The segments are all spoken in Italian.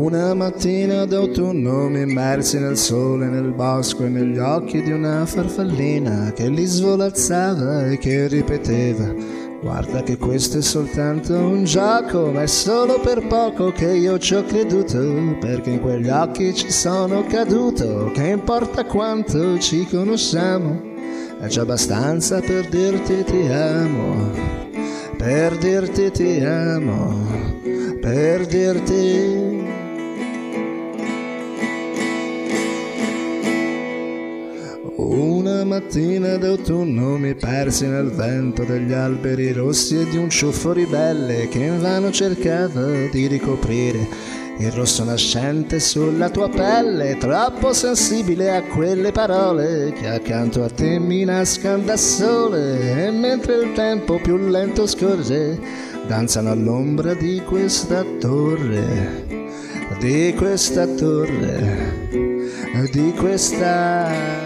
Una mattina d'autunno mi immersi nel sole, nel bosco e negli occhi di una farfallina che lì svolazzava e che ripeteva: guarda che questo è soltanto un gioco, ma è solo per poco che io ci ho creduto, perché in quegli occhi ci sono caduto. Che importa quanto ci conosciamo, è già abbastanza per dirti ti amo, per dirti ti amo, per dirti. Una mattina d'autunno mi persi nel vento degli alberi rossi e di un ciuffo ribelle che invano cercava di ricoprire il rosso nascente sulla tua pelle, troppo sensibile a quelle parole che accanto a te mi nascan da sole. E mentre il tempo più lento scorre, danzano all'ombra di questa torre, di questa torre, di questa.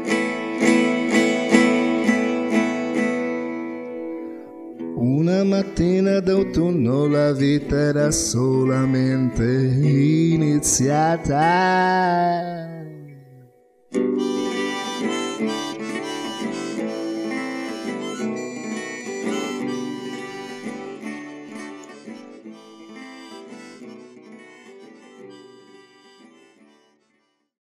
Una mattina d'autunno la vita era solamente iniziata.